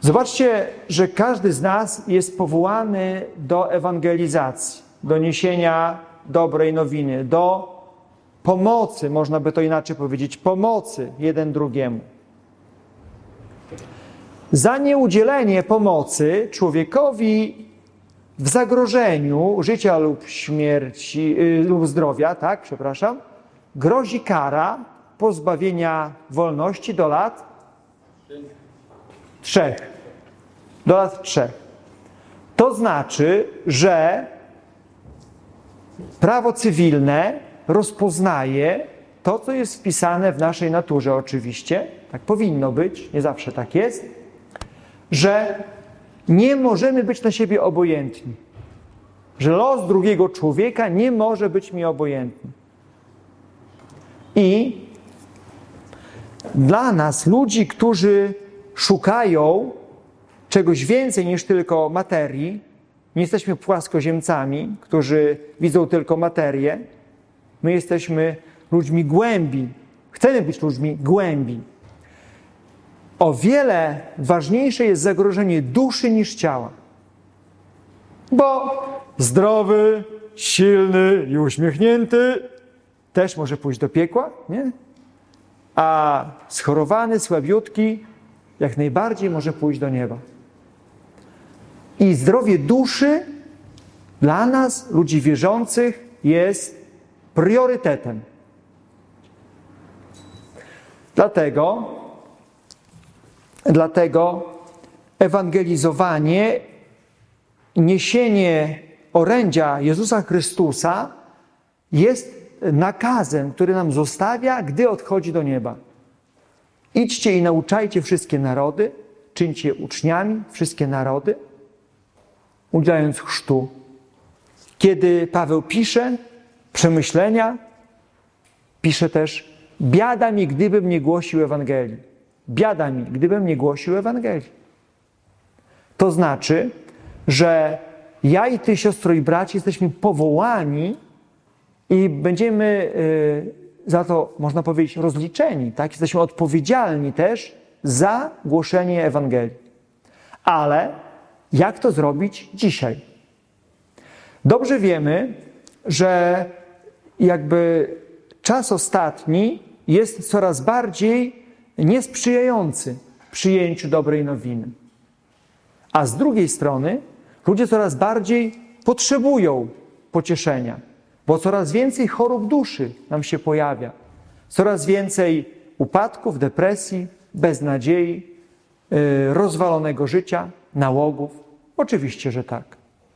Zobaczcie, że każdy z nas jest powołany do ewangelizacji, do niesienia dobrej nowiny, do pomocy, można by to inaczej powiedzieć, pomocy jeden drugiemu. Za nieudzielenie pomocy człowiekowi w zagrożeniu życia lub śmierci, lub zdrowia, grozi kara pozbawienia wolności do lat 3. Do lat 3. To znaczy, że prawo cywilne rozpoznaje to, co jest wpisane w naszej naturze oczywiście, tak powinno być, nie zawsze tak jest, że nie możemy być na siebie obojętni. Że los drugiego człowieka nie może być mi obojętny. I dla nas, ludzi, którzy szukają czegoś więcej niż tylko materii, nie jesteśmy płaskoziemcami, którzy widzą tylko materię, my jesteśmy ludźmi głębi. Chcemy być ludźmi głębi. O wiele ważniejsze jest zagrożenie duszy niż ciała. Bo zdrowy, silny i uśmiechnięty też może pójść do piekła, nie? A schorowany, słabiutki jak najbardziej może pójść do nieba. I zdrowie duszy dla nas, ludzi wierzących, jest priorytetem. Dlatego ewangelizowanie, niesienie orędzia Jezusa Chrystusa jest nakazem, który nam zostawia, gdy odchodzi do nieba. Idźcie i nauczajcie wszystkie narody, czyńcie uczniami wszystkie narody, udzielając chrztu. Kiedy Paweł pisze przemyślenia, pisze też: biada mi, gdybym nie głosił Ewangelii. Biada mi, gdybym nie głosił Ewangelii. To znaczy, że ja i ty, siostro i bracia, jesteśmy powołani i będziemy za to, można powiedzieć, rozliczeni. Tak? Jesteśmy odpowiedzialni też za głoszenie Ewangelii. Ale jak to zrobić dzisiaj? Dobrze wiemy, że jakby czas ostatni jest coraz bardziej niesprzyjający przyjęciu dobrej nowiny. A z drugiej strony ludzie coraz bardziej potrzebują pocieszenia, bo coraz więcej chorób duszy nam się pojawia. Coraz więcej upadków, depresji, beznadziei, rozwalonego życia, nałogów. Oczywiście, że tak.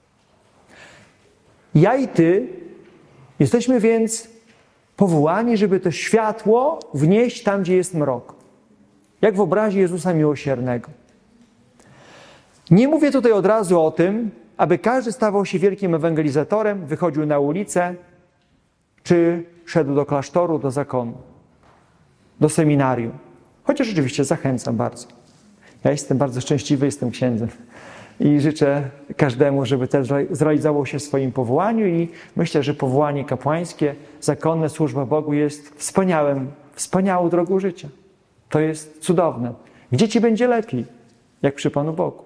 Ja i ty jesteśmy więc powołani, żeby to światło wnieść tam, gdzie jest mrok. Jak w obrazie Jezusa Miłosiernego. Nie mówię tutaj od razu o tym, aby każdy stawał się wielkim ewangelizatorem, wychodził na ulicę, czy szedł do klasztoru, do zakonu, do seminarium. Chociaż oczywiście zachęcam bardzo. Ja jestem bardzo szczęśliwy, jestem księdzem. I życzę każdemu, żeby też zrealizował się w swoim powołaniu i myślę, że powołanie kapłańskie, zakonne, służba Bogu jest wspaniałą drogą życia. To jest cudowne. Gdzie ci będzie lepiej, jak przy Panu Bogu?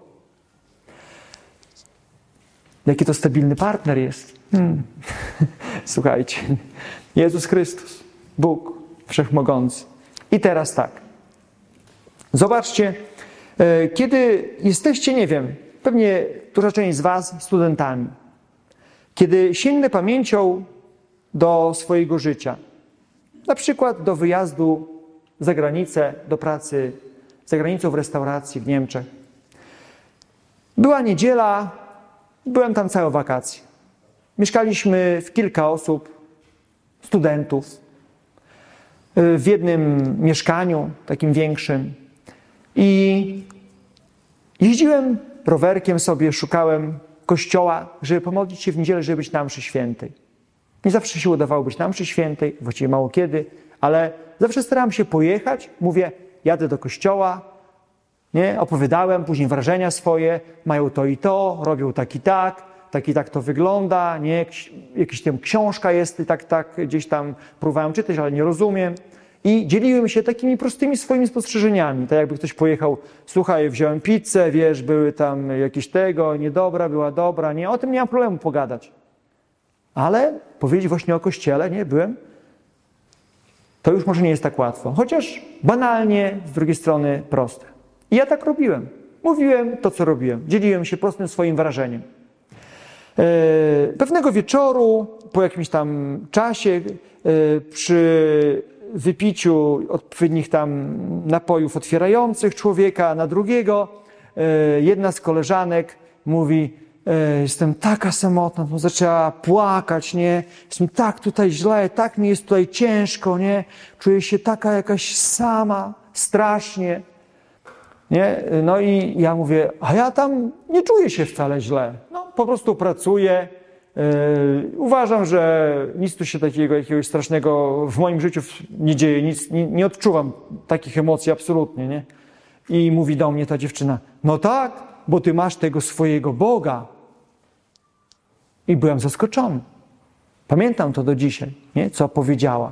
Jaki to stabilny partner jest. Słuchajcie, Jezus Chrystus, Bóg Wszechmogący. I teraz tak. Zobaczcie, kiedy jesteście, nie wiem, pewnie duża część z was studentami, kiedy sięgnę pamięcią do swojego życia, na przykład do wyjazdu za granicę, do pracy za granicą w restauracji w Niemczech. Była niedziela, byłem tam całe wakacje. Mieszkaliśmy w kilka osób, studentów, w jednym mieszkaniu, takim większym. I jeździłem rowerkiem sobie, szukałem kościoła, żeby pomodlić się w niedzielę, żeby być na mszy świętej. Nie zawsze się udawało być na mszy świętej, właściwie mało kiedy, ale zawsze starałem się pojechać. Mówię, jadę do kościoła, nie? Opowiadałem później wrażenia swoje, mają to i to, robią tak i tak to wygląda, nie? Jakaś tam książka jest i tak gdzieś tam próbowałem czytać, ale nie rozumiem. i dzieliłem się takimi prostymi swoimi spostrzeżeniami. Tak jakby ktoś pojechał, słuchaj, wziąłem pizzę, wiesz, były tam jakieś tego, niedobra, była dobra, nie, o tym nie mam problemu pogadać. Ale powiedzieć właśnie o Kościele, nie, to już może nie jest tak łatwo. Chociaż banalnie, z drugiej strony proste. I ja tak robiłem. Mówiłem to, co robiłem. Dzieliłem się prostym swoim wrażeniem. Pewnego wieczoru, po jakimś tam czasie, przy wypiciu odpowiednich tam napojów otwierających człowieka na drugiego, jedna z koleżanek mówi: jestem taka samotna, no zaczęła płakać, nie? Jest mi tak tutaj źle, tak mi jest tutaj ciężko, nie? Czuję się taka jakaś sama, strasznie, nie? No i ja mówię, a ja tam nie czuję się wcale źle. No, po prostu pracuję. Uważam, że nic tu się takiego jakiegoś strasznego w moim życiu nie dzieje, nic, nie odczuwam takich emocji absolutnie, nie? I mówi do mnie ta dziewczyna, no tak, bo ty masz tego swojego Boga. I byłem zaskoczony. Pamiętam to do dzisiaj, nie? Co powiedziała.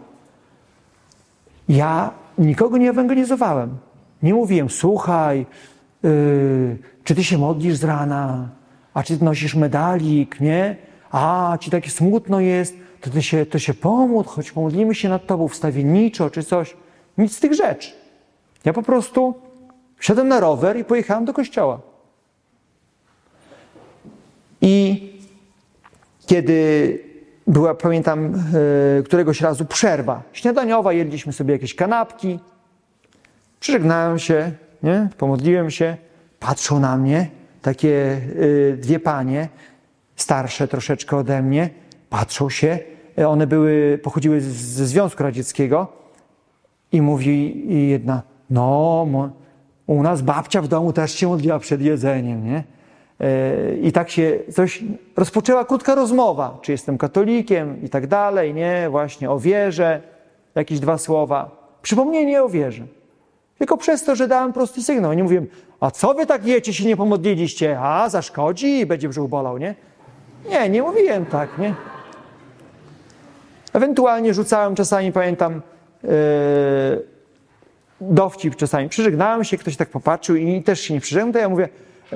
Ja nikogo nie ewangelizowałem. Nie mówiłem, słuchaj, czy ty się modlisz z rana, a czy ty nosisz medalik, nie? A, ci takie smutno jest, to się pomódl, choć pomodlimy się nad tobą wstawienniczo, czy coś. Nic z tych rzeczy. Ja po prostu wsiadłem na rower i pojechałem do kościoła. I kiedy była, pamiętam, któregoś razu przerwa śniadaniowa, jedliśmy sobie jakieś kanapki, przyżegnałem się, nie? Pomodliłem się, patrzą na mnie takie dwie panie, starsze troszeczkę ode mnie, patrzą się, one pochodziły ze Związku Radzieckiego i mówi jedna, no, u nas babcia w domu też się modliła przed jedzeniem, nie? I tak się rozpoczęła krótka rozmowa, czy jestem katolikiem i tak dalej, nie? Właśnie o wierze, jakieś 2 słowa. Przypomnienie o wierze. Tylko przez to, że dałem prosty sygnał. Nie mówiłem, a co wy tak jecie, się nie pomodliliście? A, zaszkodzi i będzie brzuch bolał, nie? Nie mówiłem tak, nie? Ewentualnie rzucałem czasami, pamiętam, dowcip czasami. Przyżegnałem się, ktoś tak popatrzył i też się nie przyżegnał, to ja mówię,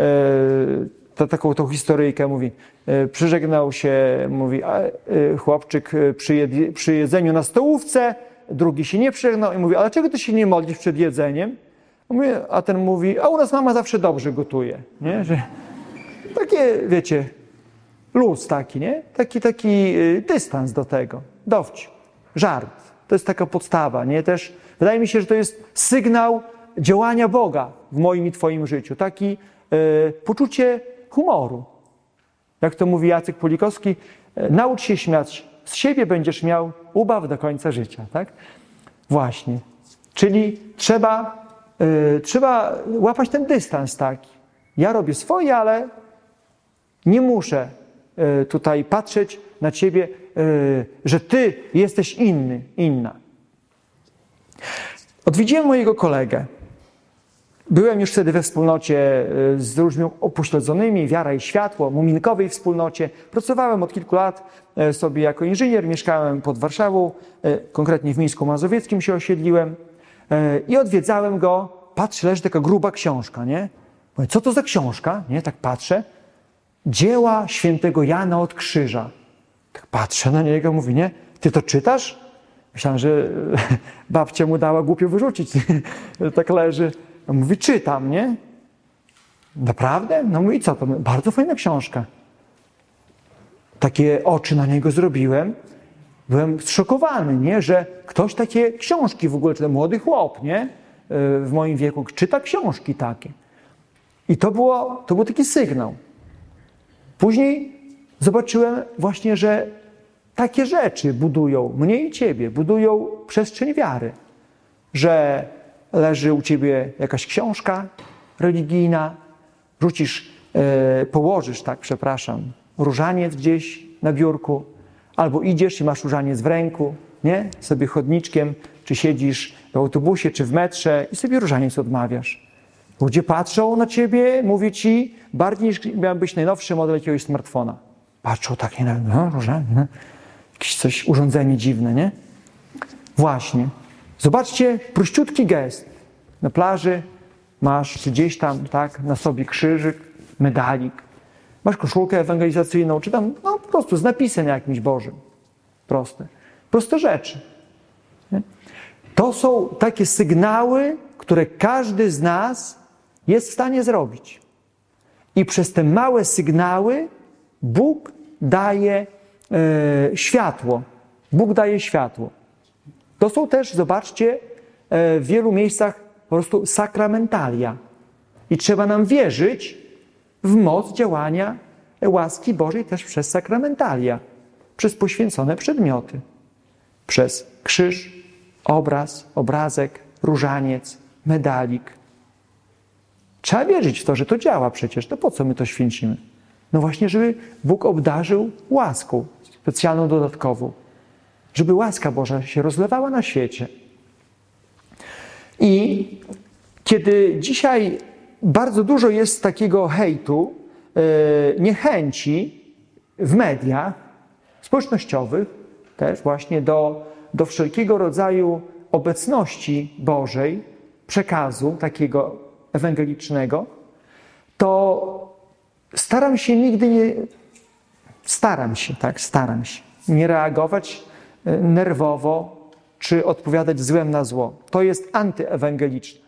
tą historyjkę mówi, przyżegnał się, mówi, chłopczyk przy jedzeniu na stołówce, drugi się nie przyżegnał i mówi, ale dlaczego ty się nie modlisz przed jedzeniem? A ten mówi, a u nas mama zawsze dobrze gotuje, nie? Że takie, wiecie, luz taki, nie? Taki dystans do tego, dowcip, żart. To jest taka podstawa, nie? Też wydaje mi się, że to jest sygnał działania Boga w moim i twoim życiu. Taki poczucie humoru. Jak to mówi Jacek Pulikowski, naucz się śmiać z siebie, będziesz miał ubaw do końca życia. Tak? Właśnie. Czyli trzeba łapać ten dystans taki. Ja robię swoje, ale nie muszę tutaj patrzeć na ciebie, że ty jesteś inny, inna. Odwiedziłem mojego kolegę. Byłem już wtedy we wspólnocie z ludźmi upośledzonymi, Wiara i Światło, muminkowej wspólnocie. Pracowałem od kilku lat sobie jako inżynier, mieszkałem pod Warszawą, konkretnie w Mińsku Mazowieckim się osiedliłem i odwiedzałem go. Patrzę, leży taka gruba książka, nie? Mówię, co to za książka? Nie, tak patrzę. Dzieła świętego Jana od Krzyża. Tak patrzę na niego, mówi, nie? Ty to czytasz? Myślałem, że babcia mu dała głupio wyrzucić. Tak leży. Mówi, czytam, nie? Naprawdę? No mówi, co to? Bardzo fajna książka. Takie oczy na niego zrobiłem. Byłem zszokowany, nie? Że ktoś takie książki w ogóle czyta. Młody chłop, nie? W moim wieku czyta książki takie. I to był taki sygnał. Później zobaczyłem właśnie, że takie rzeczy budują mnie i ciebie, budują przestrzeń wiary. Że leży u ciebie jakaś książka religijna, położysz, różaniec gdzieś na biurku, albo idziesz i masz różaniec w ręku, nie? Sobie chodniczkiem, czy siedzisz w autobusie, czy w metrze i sobie różaniec odmawiasz. Ludzie patrzą na ciebie, mówię ci, bardziej niż miał być najnowszy model jakiegoś smartfona. Patrzą tak, no, różaniec, jakieś urządzenie dziwne, nie? Właśnie. Zobaczcie, prościutki gest. Na plaży masz czy gdzieś tam, tak, na sobie krzyżyk, medalik. Masz koszulkę ewangelizacyjną, czy tam, no po prostu z napisem jakimś Bożym. Proste rzeczy. Nie? To są takie sygnały, które każdy z nas jest w stanie zrobić. I przez te małe sygnały Bóg daje światło. Bóg daje światło. To są też, zobaczcie, w wielu miejscach po prostu sakramentalia. I trzeba nam wierzyć w moc działania łaski Bożej też przez sakramentalia, przez poświęcone przedmioty, przez krzyż, obraz, obrazek, różaniec, medalik. Trzeba wierzyć w to, że to działa przecież. To po co my to święcimy? No właśnie, żeby Bóg obdarzył łaską specjalną, dodatkową. Żeby łaska Boża się rozlewała na świecie. I kiedy dzisiaj bardzo dużo jest takiego hejtu, niechęci w mediach społecznościowych, też właśnie do wszelkiego rodzaju obecności Bożej, przekazu takiego ewangelicznego, to staram się nie reagować nerwowo, czy odpowiadać złem na zło. To jest antyewangeliczne.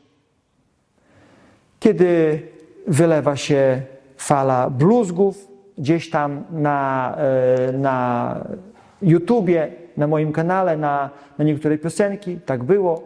Kiedy wylewa się fala bluzgów gdzieś tam na YouTubie, na moim kanale, na niektóre piosenki, tak było,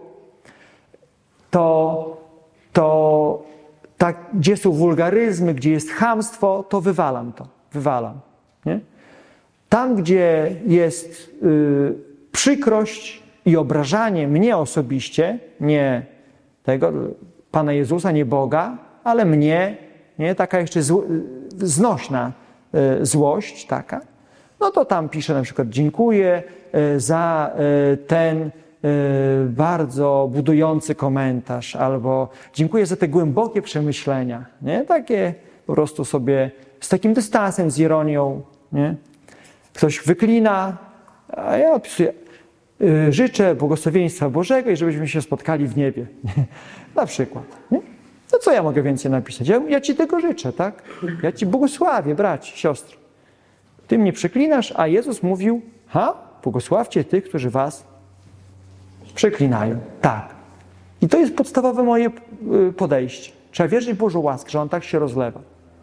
to tak, gdzie są wulgaryzmy, gdzie jest chamstwo, to wywalam. Nie? Tam, gdzie jest przykrość i obrażanie mnie osobiście, nie tego Pana Jezusa, nie Boga, ale mnie, nie? Taka jeszcze znośna złość taka, no to tam piszę na przykład dziękuję za ten bardzo budujący komentarz, albo dziękuję za te głębokie przemyślenia, nie? Takie po prostu sobie z takim dystansem, z ironią, nie? Ktoś wyklina, a ja odpisuję, życzę błogosławieństwa Bożego i żebyśmy się spotkali w niebie. Na przykład. Nie? No co ja mogę więcej napisać? Ja Ci tego życzę, tak? Ja Ci błogosławię, braci, siostry. Ty mnie przeklinasz, a Jezus mówił, błogosławcie tych, którzy was przeklinają. Tak. I to jest podstawowe moje podejście. Trzeba wierzyć w Bożą łaskę, że On tak się rozlewa.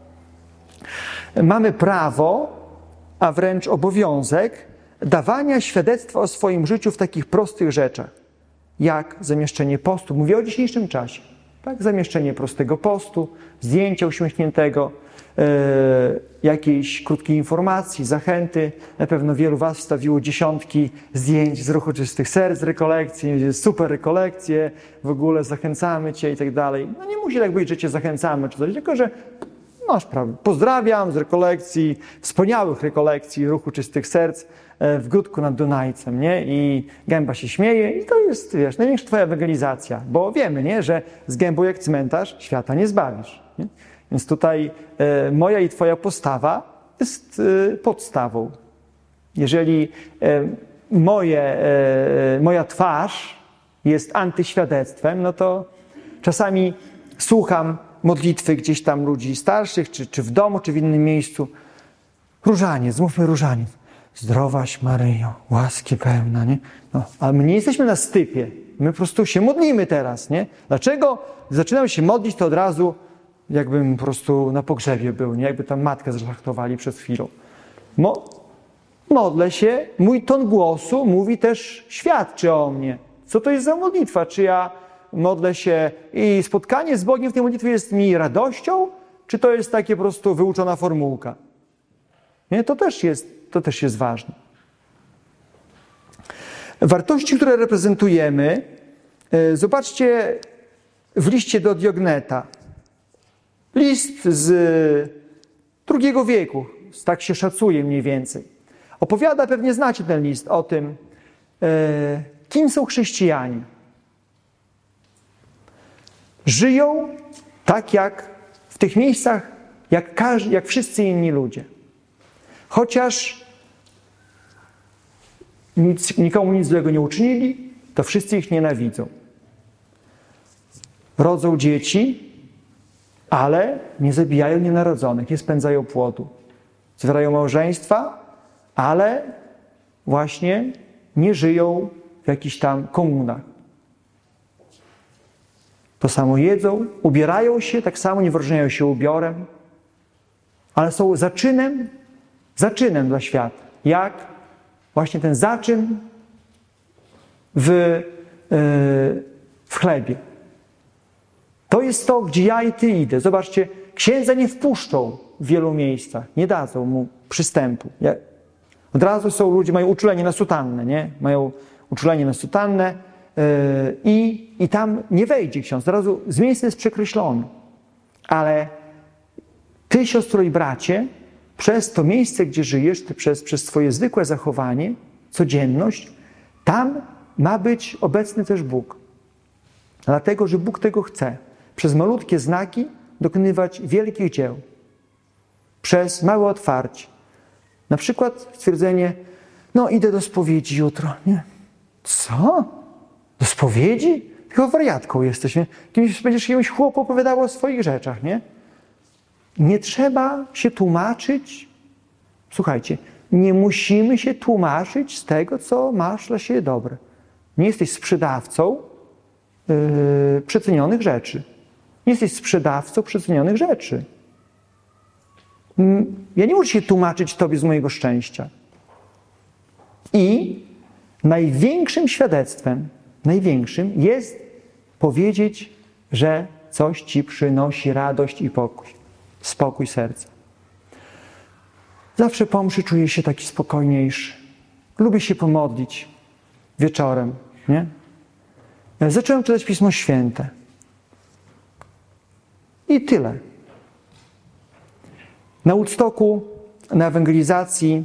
Mamy prawo, a wręcz obowiązek dawania świadectwa o swoim życiu w takich prostych rzeczach, jak zamieszczenie postu. Mówię o dzisiejszym czasie. Tak? Zamieszczenie prostego postu, zdjęcia uśmiechniętego, jakiejś krótkiej informacji, zachęty. Na pewno wielu was wstawiło dziesiątki zdjęć z ruchu czystych serc, rekolekcji, super rekolekcje, w ogóle zachęcamy Cię i tak dalej. No nie musi tak być, że Cię zachęcamy czy coś, tylko że masz prawo. Pozdrawiam z rekolekcji, wspaniałych rekolekcji ruchu czystych serc w Gródku nad Dunajcem, nie? I gęba się śmieje i to jest, wiesz, największa Twoja ewangelizacja, bo wiemy, nie? Że z gębą jak cmentarz świata nie zbawisz. Nie? Więc tutaj moja i Twoja postawa jest podstawą. Jeżeli moja twarz jest antyświadectwem, no to czasami słucham modlitwy gdzieś tam ludzi starszych, czy w domu, czy w innym miejscu. Różaniec, zmówmy różaniec. Zdrowaś Maryjo, łaski pełna, nie? No, ale my nie jesteśmy na stypie. My po prostu się modlimy teraz, nie? Dlaczego zaczynam się modlić, to od razu jakbym po prostu na pogrzebie był, nie? Jakby tam matkę zszlachtowali przed chwilą. Modlę się, mój ton głosu mówi też, świadczy o mnie. Co to jest za modlitwa? Czy ja modlę się i spotkanie z Bogiem w tej modlitwie jest mi radością, czy to jest takie po prostu wyuczona formułka? Nie? To też jest ważne. Wartości, które reprezentujemy, zobaczcie w liście do Diogneta. List z II wieku, tak się szacuje mniej więcej. Opowiada, pewnie znacie ten list, o tym, kim są chrześcijanie. Żyją tak jak w tych miejscach, jak wszyscy inni ludzie. Chociaż nikomu nic złego nie uczynili, to wszyscy ich nienawidzą. Rodzą dzieci, ale nie zabijają nienarodzonych, nie spędzają płodu. Zwierają małżeństwa, ale właśnie nie żyją w jakichś tam komunach. To samo jedzą, ubierają się, tak samo nie wyróżniają się ubiorem, ale są zaczynem dla świata. Jak właśnie ten zaczyn w chlebie. To jest to, gdzie ja i ty idę. Zobaczcie, księdza nie wpuszczą w wielu miejscach, nie dadzą mu przystępu. Od razu są ludzie, mają uczulenie na sutannę, nie? Mają uczulenie na sutannę i tam nie wejdzie ksiądz. Od razu z miejsca jest przekreślony. Ale ty, siostro i bracie, przez to miejsce, gdzie żyjesz, ty przez swoje zwykłe zachowanie, codzienność, tam ma być obecny też Bóg. Dlatego, że Bóg tego chce. Przez malutkie znaki dokonywać wielkich dzieł. Przez małe otwarcie. Na przykład stwierdzenie, no idę do spowiedzi jutro. Nie. Co? Do spowiedzi? Tylko wariatką jesteś, nie? Będziesz jakiemuś chłopu opowiadało o swoich rzeczach, nie? Nie trzeba się tłumaczyć. Słuchajcie, nie musimy się tłumaczyć z tego, co masz dla siebie dobre. Nie jesteś sprzedawcą przecenionych rzeczy. Nie jesteś sprzedawcą przecenionych rzeczy. Ja nie muszę się tłumaczyć tobie z mojego szczęścia. I największym świadectwem, jest powiedzieć, że coś ci przynosi radość i pokój. Spokój serca. Zawsze po mszy czuję się taki spokojniejszy. Lubię się pomodlić wieczorem, nie? Zacząłem czytać Pismo Święte. I tyle. Na Woodstocku, na ewangelizacji,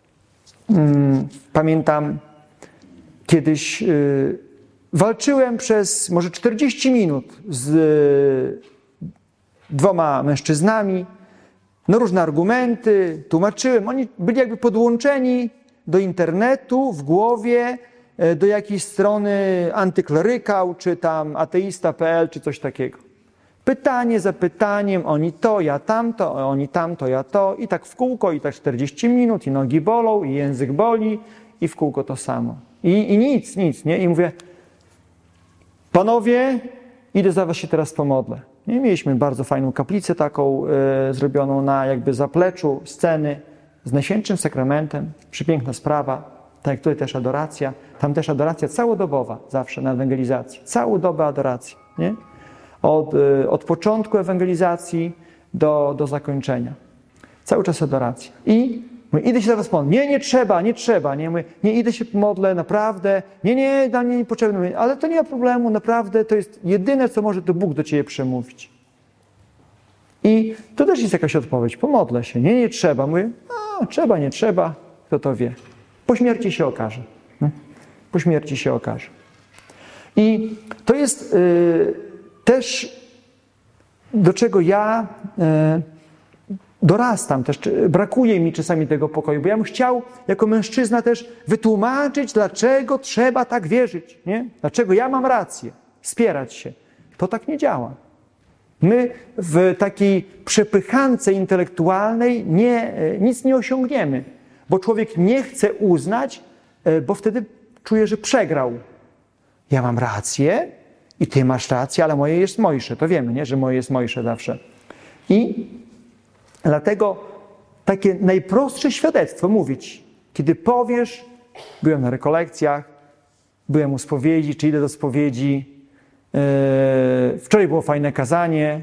pamiętam, kiedyś walczyłem przez może 40 minut z 2 mężczyznami, no różne argumenty, tłumaczyłem. Oni byli jakby podłączeni do internetu w głowie, do jakiejś strony antyklerykał, czy tam ateista.pl, czy coś takiego. Pytanie za pytaniem, oni to, ja tamto, oni tamto, ja to. I tak w kółko, i tak 40 minut, i nogi bolą, i język boli, i w kółko to samo. I nic, nie? I mówię, panowie, idę za was się teraz pomodlę. I mieliśmy bardzo fajną kaplicę taką zrobioną na jakby zapleczu sceny z Najświętszym Sakramentem. Przepiękna sprawa. Tak jak tutaj też adoracja. Tam też adoracja całodobowa zawsze na ewangelizacji. Całą dobę adoracji, nie? Od początku ewangelizacji do zakończenia. Cały czas adoracja. I mówię, idę się za was pomodlić. Nie trzeba. Nie, mówię, nie idę się pomodlę, naprawdę. Nie, dla mnie niepotrzebne. Mówię, ale to nie ma problemu, naprawdę. To jest jedyne, co może to Bóg do ciebie przemówić. I to też jest jakaś odpowiedź. Pomodlę się. Nie trzeba. Mówię, trzeba, nie trzeba. Kto to wie. Po śmierci się okaże. Po śmierci się okaże. I to jest też, do czego ja dorastam też, brakuje mi czasami tego pokoju, bo ja bym chciał jako mężczyzna też wytłumaczyć, dlaczego trzeba tak wierzyć, nie? Dlaczego ja mam rację, spierać się. To tak nie działa. My w takiej przepychance intelektualnej nic nie osiągniemy, bo człowiek nie chce uznać, bo wtedy czuje, że przegrał. Ja mam rację i ty masz rację, ale moje jest mojsze. To wiemy, nie? Że moje jest mojsze zawsze. I dlatego takie najprostsze świadectwo mówić, kiedy powiesz, byłem na rekolekcjach, byłem u spowiedzi, czy idę do spowiedzi, wczoraj było fajne kazanie.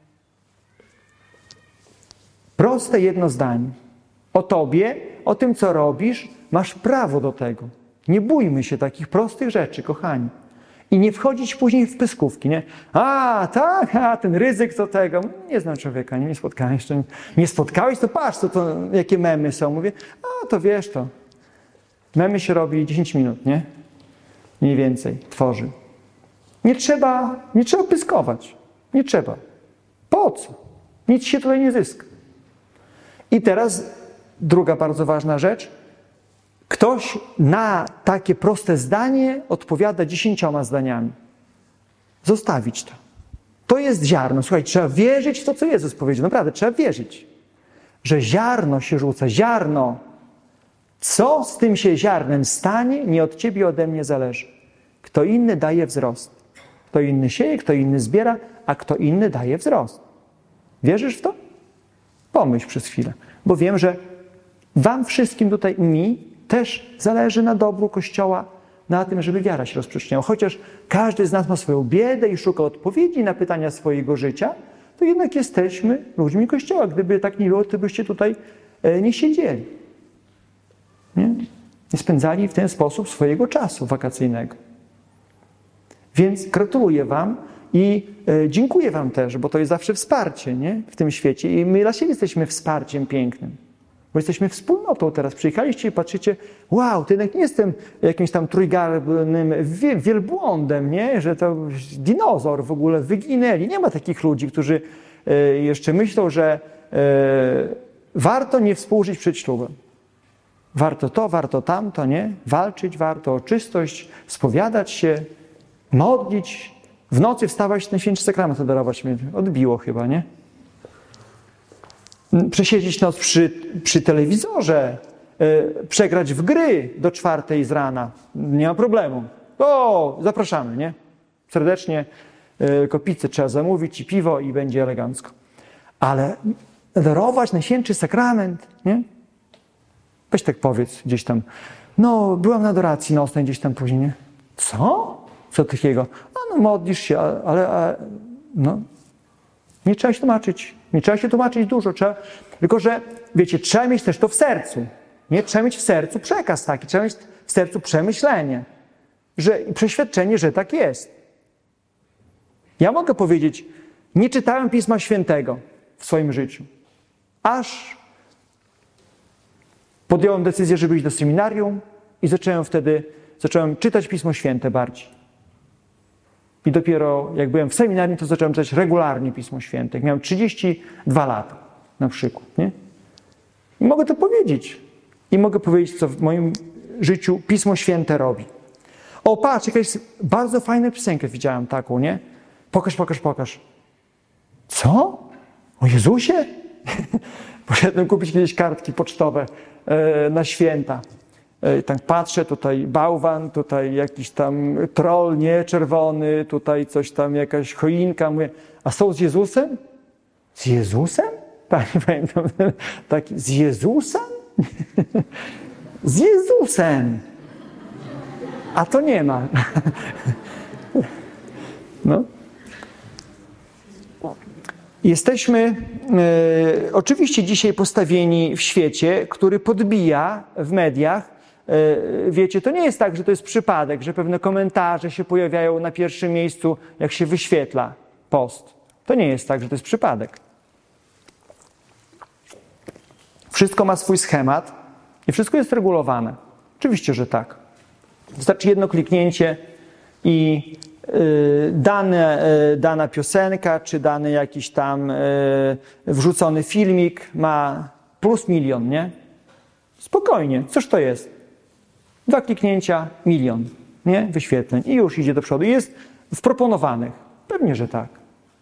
Proste jedno zdanie. O tobie, o tym, co robisz, masz prawo do tego. Nie bójmy się takich prostych rzeczy, kochani. I nie wchodzić później w pyskówki, nie? Ten ryzyk to tego. Nie znam człowieka, nie spotkałem jeszcze. Nie spotkałeś? To patrz, jakie memy są. Mówię, to wiesz to. Memy się robi 10 minut, nie? Mniej więcej tworzy. Nie trzeba pyskować. Nie trzeba. Po co? Nic się tutaj nie zyska. I teraz druga bardzo ważna rzecz. Ktoś na takie proste zdanie odpowiada 10 zdaniami. Zostawić to. To jest ziarno. Słuchaj, trzeba wierzyć w to, co Jezus powiedział. Naprawdę, trzeba wierzyć, że ziarno się rzuca. Ziarno. Co z tym się ziarnem stanie, nie od ciebie, ode mnie zależy. Kto inny daje wzrost. Kto inny sieje, kto inny zbiera, a kto inny daje wzrost. Wierzysz w to? Pomyśl przez chwilę. Bo wiem, że wam wszystkim tutaj, mi, też zależy na dobru Kościoła, na tym, żeby wiara się rozprzestrzeniała. Chociaż każdy z nas ma swoją biedę i szuka odpowiedzi na pytania swojego życia, to jednak jesteśmy ludźmi Kościoła. Gdyby tak nie było, to byście tutaj nie siedzieli. Nie? I spędzali w ten sposób swojego czasu wakacyjnego. Więc gratuluję wam i dziękuję wam też, bo to jest zawsze wsparcie, nie? W tym świecie. I my dla siebie jesteśmy wsparciem pięknym. Bo jesteśmy wspólnotą teraz. Przyjechaliście i patrzycie, wow, to jednak nie jestem jakimś tam trójgarbnym wielbłądem, nie? Że to dinozaur w ogóle, wyginęli. Nie ma takich ludzi, którzy jeszcze myślą, że warto nie współżyć przed ślubem. Warto to, warto tamto, nie? Walczyć warto o czystość, spowiadać się, modlić, w nocy wstawać, ten święty sakrament oddarować. Odbiło chyba, nie? Przesiedzieć noc przy telewizorze, przegrać w gry do 4 z rana. Nie ma problemu. O, zapraszamy, nie? Serdecznie, tylko pizzę trzeba zamówić i piwo i będzie elegancko. Ale darować Najświętszy Sakrament, nie? Weź tak powiedz gdzieś tam. No, byłam na adoracji nocnej gdzieś tam później, nie? Co? Co takiego? No modlisz się, ale no. Nie trzeba się tłumaczyć. Nie trzeba się tłumaczyć dużo. Tylko, że wiecie, trzeba mieć też to w sercu. Nie? Trzeba mieć w sercu przekaz taki. Trzeba mieć w sercu przemyślenie. I przeświadczenie, że tak jest. Ja mogę powiedzieć, nie czytałem Pisma Świętego w swoim życiu. Aż podjąłem decyzję, żeby iść do seminarium i zacząłem czytać Pismo Święte bardziej. I dopiero jak byłem w seminarium, to zacząłem czytać regularnie Pismo Święte. Jak miałem 32 lata na przykład. Nie? I mogę to powiedzieć. I mogę powiedzieć, co w moim życiu Pismo Święte robi. O, patrz, jakaś bardzo fajna piosenkę widziałem taką, nie? Pokaż. Co? O Jezusie? Poszedłem kupić kiedyś kartki pocztowe na święta. Tak patrzę, tutaj bałwan, tutaj jakiś tam troll, nie? Czerwony, tutaj coś tam, jakaś choinka. Mówię, a są z Jezusem? Z Jezusem? Tak, pamiętam. Taki, z Jezusem? Z Jezusem! A to nie ma. No. Jesteśmy oczywiście dzisiaj postawieni w świecie, który podbija w mediach. Wiecie, to nie jest tak, że to jest przypadek, że pewne komentarze się pojawiają na pierwszym miejscu, jak się wyświetla post. To nie jest tak, że to jest przypadek. Wszystko ma swój schemat i wszystko jest regulowane. Oczywiście, że tak. Wystarczy jedno kliknięcie i dana piosenka, czy dany jakiś tam wrzucony filmik ma plus 1 000 000, nie? Spokojnie, cóż to jest? 2 kliknięcia, 1 000 000, nie? Wyświetleń i już idzie do przodu. Jest w proponowanych. Pewnie, że tak.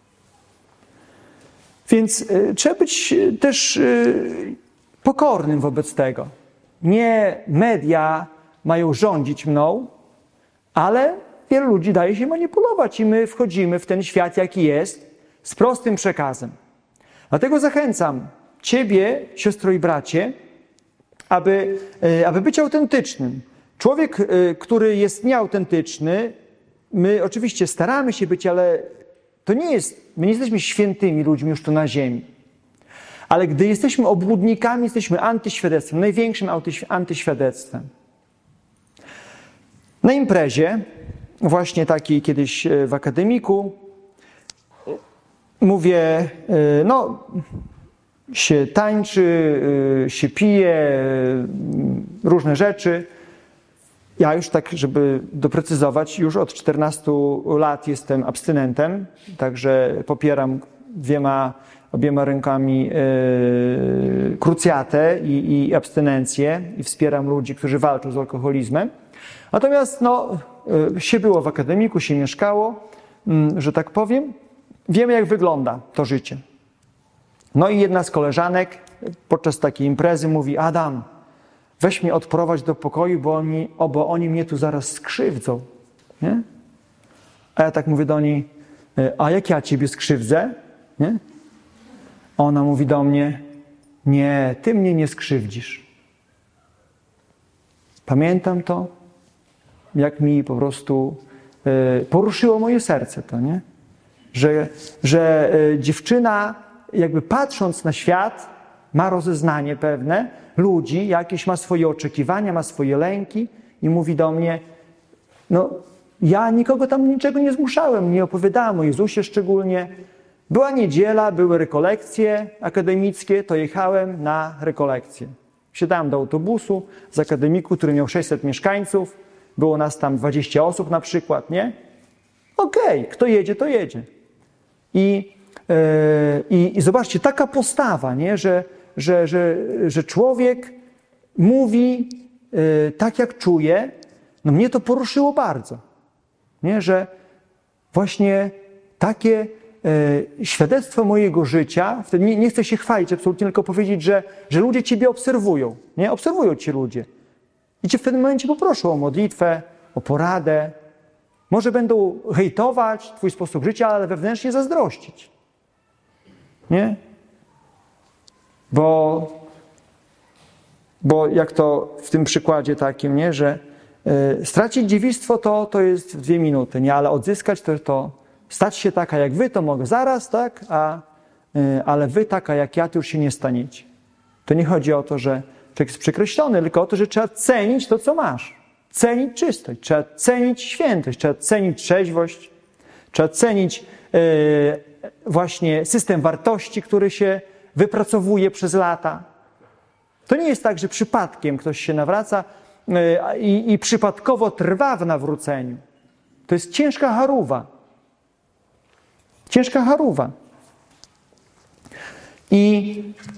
Więc trzeba być też pokornym wobec tego. Nie media mają rządzić mną, ale wielu ludzi daje się manipulować i my wchodzimy w ten świat, jaki jest, z prostym przekazem. Dlatego zachęcam Ciebie, siostro i bracie, aby być autentycznym. Człowiek, który jest nieautentyczny, my oczywiście staramy się być, ale my nie jesteśmy świętymi ludźmi już tu na ziemi. Ale gdy jesteśmy obłudnikami, jesteśmy antyświadectwem, największym antyświadectwem. Na imprezie, właśnie takiej kiedyś w akademiku, mówię, no, się tańczy, się pije, różne rzeczy. Ja już tak, żeby doprecyzować, już od 14 lat jestem abstynentem, także popieram 2 obiema rękami krucjatę i abstynencję i wspieram ludzi, którzy walczą z alkoholizmem. Natomiast się było w akademiku, się mieszkało, że tak powiem. Wiemy, jak wygląda to życie. No i jedna z koleżanek podczas takiej imprezy mówi: Adam, weź mnie odprowadź do pokoju, bo oni mnie tu zaraz skrzywdzą. Nie? A ja tak mówię do niej: a jak ja ciebie skrzywdzę? Nie? Ona mówi do mnie: nie, ty mnie nie skrzywdzisz. Pamiętam to, jak mi po prostu poruszyło moje serce to, nie? Że dziewczyna, jakby patrząc na świat, ma rozeznanie pewne ludzi, jakieś ma swoje oczekiwania, ma swoje lęki i mówi do mnie: ja nikogo tam niczego nie zmuszałem, nie opowiadałem o Jezusie szczególnie. Była niedziela, były rekolekcje akademickie, to jechałem na rekolekcję. Wsiadałem do autobusu z akademiku, który miał 600 mieszkańców, było nas tam 20 osób na przykład, nie? Okej, kto jedzie, to jedzie. I zobaczcie, taka postawa, nie? Że człowiek mówi tak, jak czuje. Mnie to poruszyło bardzo. Nie? Że właśnie takie świadectwo mojego życia, wtedy nie chcę się chwalić absolutnie, tylko powiedzieć, że ludzie ciebie obserwują. Nie? Obserwują ci ludzie. I cię w pewnym momencie poproszą o modlitwę, o poradę. Może będą hejtować twój sposób życia, ale wewnętrznie zazdrościć. Nie? Bo jak to w tym przykładzie takim, nie? Że stracić dziewictwo to jest w 2 minuty, nie? Ale odzyskać to stać się taka jak wy, to mogę zaraz, tak? Ale wy taka jak ja, to już się nie staniecie. To nie chodzi o to, że człowiek jest przekreślony, tylko o to, że trzeba cenić to, co masz. Cenić czystość, trzeba cenić świętość, trzeba cenić trzeźwość, trzeba cenić właśnie system wartości, który się wypracowuje przez lata. To nie jest tak, że przypadkiem ktoś się nawraca i przypadkowo trwa w nawróceniu. To jest ciężka charuwa. Ciężka charuwa. I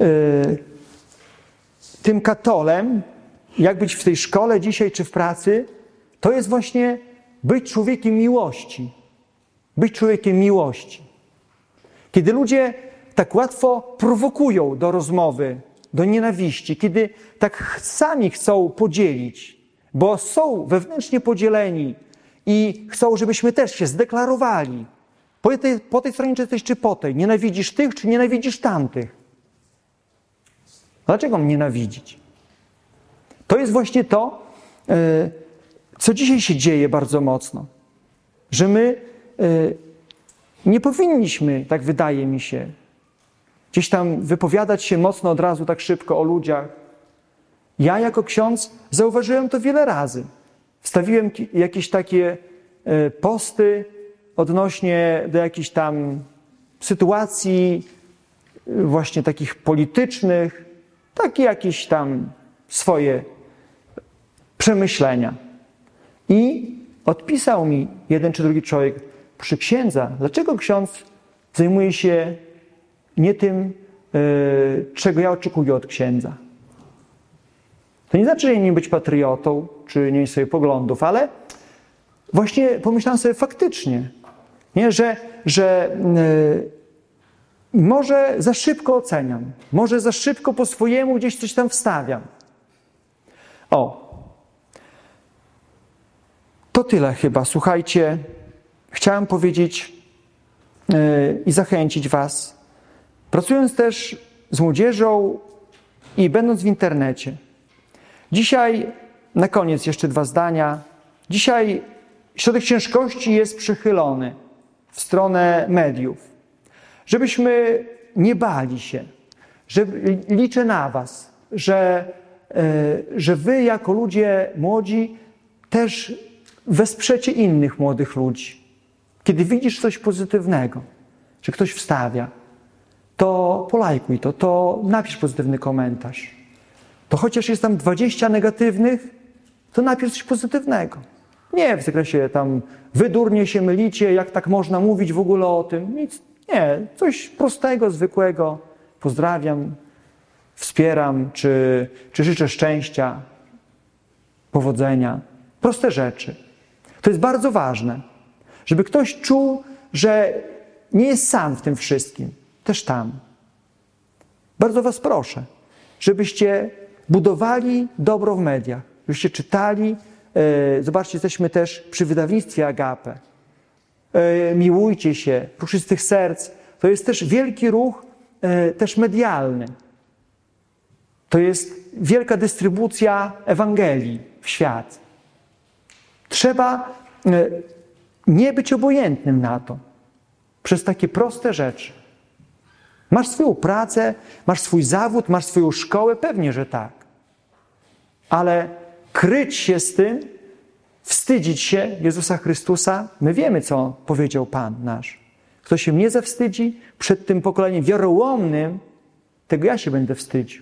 tym katolem, jak być w tej szkole dzisiaj czy w pracy, to jest właśnie być człowiekiem miłości. Być człowiekiem miłości. Kiedy ludzie tak łatwo prowokują do rozmowy, do nienawiści, kiedy tak sami chcą podzielić, bo są wewnętrznie podzieleni i chcą, żebyśmy też się zdeklarowali. Po tej stronie czy jesteś, czy po tej. Nienawidzisz tych, czy nienawidzisz tamtych. Dlaczego nienawidzić? To jest właśnie to, co dzisiaj się dzieje bardzo mocno. Że my nie powinniśmy, tak wydaje mi się, gdzieś tam wypowiadać się mocno od razu, tak szybko o ludziach. Ja jako ksiądz zauważyłem to wiele razy. Wstawiłem jakieś takie posty odnośnie do jakichś tam sytuacji właśnie takich politycznych, takie jakieś tam swoje przemyślenia. I odpisał mi jeden czy drugi człowiek: proszę księdza, dlaczego ksiądz zajmuje się nie tym, czego ja oczekuję od księdza? To nie znaczy, że nie być patriotą, czy nie mieć sobie poglądów, ale właśnie pomyślałem sobie faktycznie, nie? Że może za szybko oceniam, może za szybko po swojemu gdzieś coś tam wstawiam. To tyle chyba. Słuchajcie, chciałem powiedzieć i zachęcić was, pracując też z młodzieżą i będąc w internecie. Dzisiaj, na koniec jeszcze 2 zdania. Dzisiaj środek ciężkości jest przychylony w stronę mediów. Żebyśmy nie bali się. Liczę na was, że wy jako ludzie młodzi też wesprzecie innych młodych ludzi. Kiedy widzisz coś pozytywnego, że ktoś wstawia, to polajkuj to napisz pozytywny komentarz. To chociaż jest tam 20 negatywnych, to napisz coś pozytywnego. Nie w zakresie tam wy durnie się mylicie, jak tak można mówić w ogóle o tym. Nic. Nie, coś prostego, zwykłego. Pozdrawiam, wspieram, czy życzę szczęścia, powodzenia. Proste rzeczy. To jest bardzo ważne, żeby ktoś czuł, że nie jest sam w tym wszystkim. Też tam. Bardzo was proszę, żebyście budowali dobro w mediach, żebyście czytali. Zobaczcie, jesteśmy też przy wydawnictwie Agape. Miłujcie się, ruchy z tych serc. To jest też wielki ruch, też medialny. To jest wielka dystrybucja Ewangelii w świat. Trzeba nie być obojętnym na to. Przez takie proste rzeczy. Masz swoją pracę, masz swój zawód, masz swoją szkołę? Pewnie, że tak. Ale kryć się z tym, wstydzić się Jezusa Chrystusa, my wiemy, co powiedział Pan nasz. Kto się mnie zawstydzi przed tym pokoleniem wiarołomnym, tego ja się będę wstydził.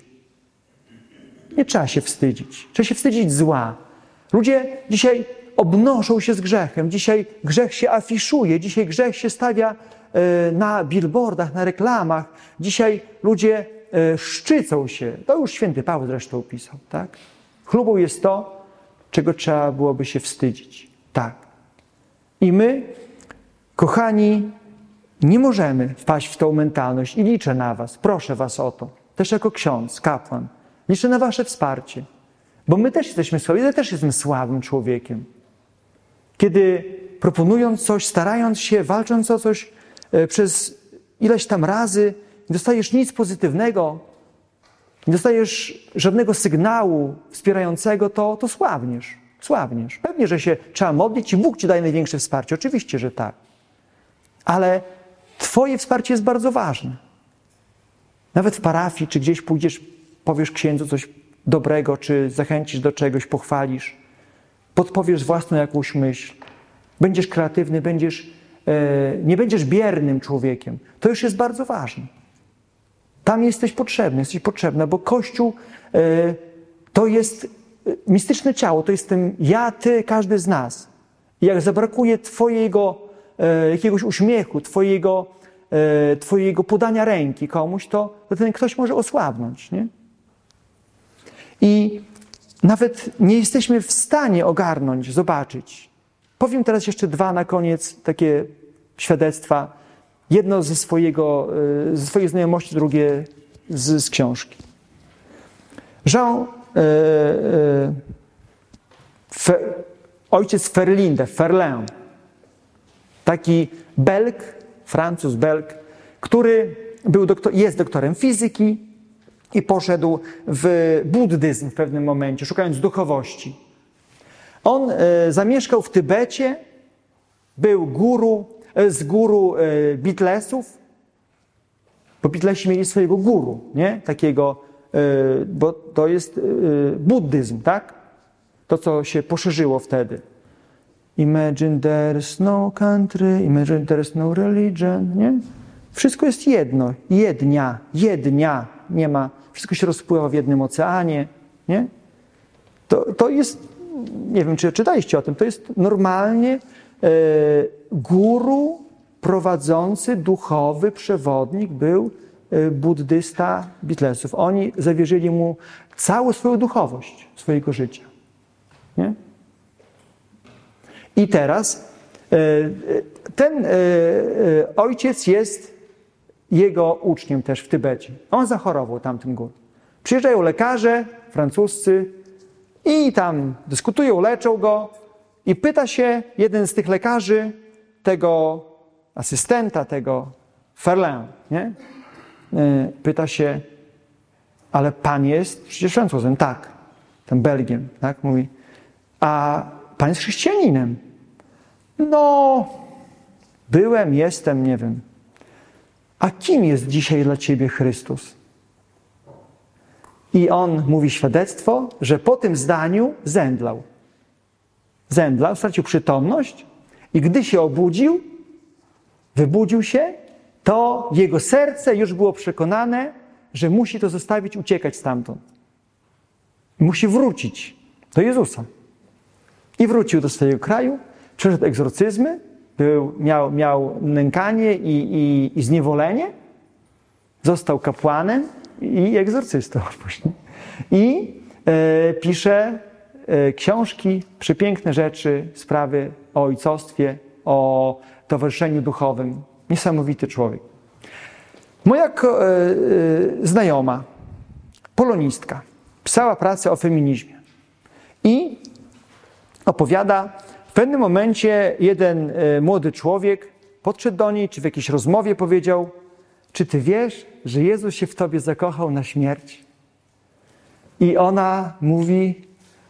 Nie trzeba się wstydzić. Trzeba się wstydzić zła. Ludzie dzisiaj obnoszą się z grzechem. Dzisiaj grzech się afiszuje. Dzisiaj grzech się stawia na billboardach, na reklamach. Dzisiaj ludzie szczycą się. To już święty Paweł zresztą pisał, tak? Chlubą jest to, czego trzeba byłoby się wstydzić. Tak. I my, kochani, nie możemy wpaść w tą mentalność i liczę na was. Proszę was o to. Też jako ksiądz, kapłan. Liczę na wasze wsparcie. Bo my też jesteśmy słabi. Ja też jestem słabym człowiekiem. Kiedy proponując coś, starając się, walcząc o coś przez ileś tam razy, nie dostajesz nic pozytywnego, nie dostajesz żadnego sygnału wspierającego, to słabniesz. Słabniesz. Pewnie, że się trzeba modlić i Bóg ci daje największe wsparcie. Oczywiście, że tak. Ale twoje wsparcie jest bardzo ważne. Nawet w parafii, czy gdzieś pójdziesz, powiesz księdzu coś dobrego, czy zachęcisz do czegoś, pochwalisz, podpowiesz własną jakąś myśl, będziesz kreatywny, nie będziesz biernym człowiekiem. To już jest bardzo ważne. Tam jesteś potrzebna, bo Kościół to jest mistyczne ciało, to jest ten ja, ty, każdy z nas. I jak zabrakuje twojego jakiegoś uśmiechu, twojego podania ręki komuś, to ten ktoś może osłabnąć, nie? I nawet nie jesteśmy w stanie ogarnąć, zobaczyć. Powiem teraz jeszcze dwa na koniec takie świadectwa. Jedno ze swojej znajomości, drugie z książki. Jean, ojciec Ferlin, taki Belg, Francuz, Belg, który jest doktorem fizyki i poszedł w buddyzm w pewnym momencie, szukając duchowości. On zamieszkał w Tybecie, był z guru Beatlesów, bo Beatlesi mieli swojego guru, nie? Takiego, bo to jest buddyzm, tak? To, co się poszerzyło wtedy. Imagine there's no country, imagine there's no religion, nie? Wszystko jest jedno, jednia, nie ma, wszystko się rozpływa w jednym oceanie, nie? To jest, nie wiem, czy czytaliście o tym, to jest normalnie guru prowadzący, duchowy przewodnik był buddysta Beatlesów. Oni zawierzyli mu całą swoją duchowość swojego życia. Nie? I teraz ten ojciec jest jego uczniem też w Tybecie. On zachorował tamtym górą. Przyjeżdżają lekarze francuscy i tam dyskutują, leczą go i pyta się jeden z tych lekarzy, tego asystenta, tego Ferlin, nie? Pyta się, ale pan jest przecież Francuzem. Tak, ten Belgiem, tak? Mówi, a pan jest chrześcijaninem. No, jestem, nie wiem. A kim jest dzisiaj dla ciebie Chrystus? I on mówi świadectwo, że po tym zdaniu zemdlał, stracił przytomność i gdy się wybudził się, to jego serce już było przekonane, że musi to zostawić, uciekać stamtąd. Musi wrócić do Jezusa. I wrócił do swojego kraju, przeszedł egzorcyzmy Miał nękanie i zniewolenie. Został kapłanem i egzorcystą później. I pisze książki, przepiękne rzeczy, sprawy o ojcostwie, o towarzyszeniu duchowym. Niesamowity człowiek. Moja znajoma, polonistka, pisała pracę o feminizmie. I opowiada, w pewnym momencie jeden młody człowiek podszedł do niej, czy w jakiejś rozmowie powiedział: czy ty wiesz, że Jezus się w tobie zakochał na śmierć? I ona mówi,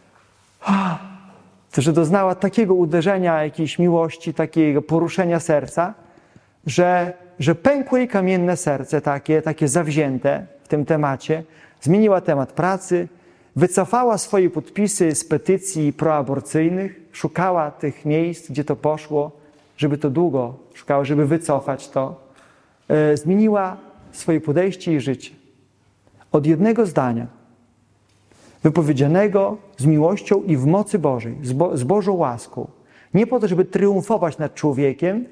że doznała takiego uderzenia jakiejś miłości, takiego poruszenia serca, że pękło jej kamienne serce, takie zawzięte w tym temacie. Zmieniła temat pracy, wycofała swoje podpisy z petycji proaborcyjnych, szukała tych miejsc, gdzie to poszło, żeby to długo szukała, żeby wycofać to. Zmieniła swoje podejście i życie. Od jednego zdania, wypowiedzianego z miłością i w mocy Bożej, z Bożą łaską. Nie po to, żeby triumfować nad człowiekiem.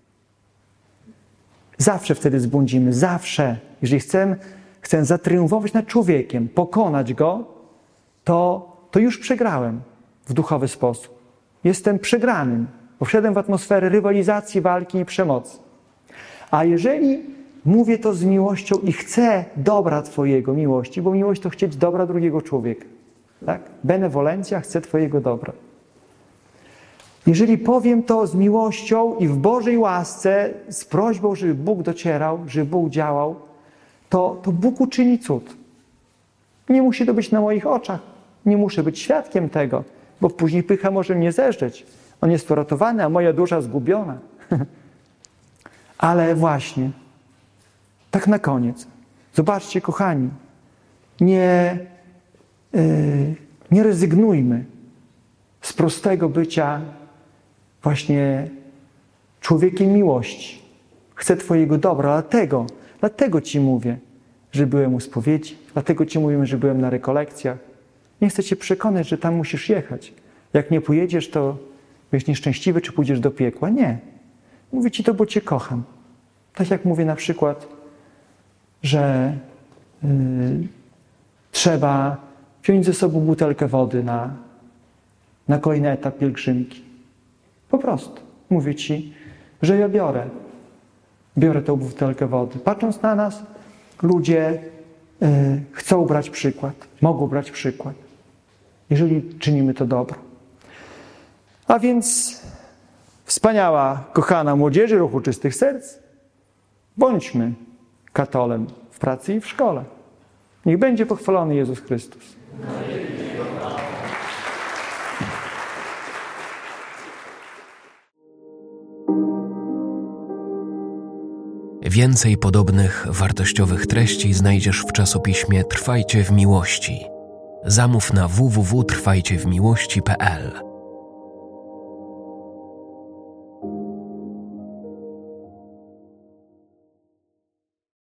Zawsze wtedy zbłądzimy, zawsze. Jeżeli chcę zatriumfować nad człowiekiem, pokonać go, to już przegrałem w duchowy sposób. Jestem przegranym, bo wszedłem w atmosferę rywalizacji, walki i przemocy. A jeżeli mówię to z miłością i chcę dobra Twojego, miłości, bo miłość to chcieć dobra drugiego człowieka. Tak? Benewolencja chce Twojego dobra. Jeżeli powiem to z miłością i w Bożej łasce, z prośbą, żeby Bóg docierał, żeby Bóg działał, to Bóg uczyni cud. Nie musi to być na moich oczach. Nie muszę być świadkiem tego, bo później pycha może mnie zeżreć. On jest uratowany, a moja dusza zgubiona. Ale właśnie, tak na koniec. Zobaczcie, kochani, nie rezygnujmy z prostego bycia właśnie człowiekiem miłości. Chcę Twojego dobra, dlatego Ci mówię, że byłem u spowiedzi, dlatego Ci mówimy, że byłem na rekolekcjach. Nie chcę Cię przekonać, że tam musisz jechać. Jak nie pojedziesz, to będziesz nieszczęśliwy, czy pójdziesz do piekła. Nie. Mówię Ci to, bo Cię kocham. Tak jak mówię na przykład, że trzeba wziąć ze sobą butelkę wody na kolejny etap pielgrzymki. Po prostu. Mówię Ci, że ja biorę tę butelkę wody. Patrząc na nas, ludzie chcą brać przykład, mogą brać przykład, jeżeli czynimy to dobro. A więc wspaniała, kochana młodzieży Ruchu Czystych Serc, bądźmy katolem w pracy i w szkole. Niech będzie pochwalony Jezus Chrystus. Więcej podobnych wartościowych treści znajdziesz w czasopiśmie Trwajcie w Miłości. Zamów na www.trwajciewmiłości.pl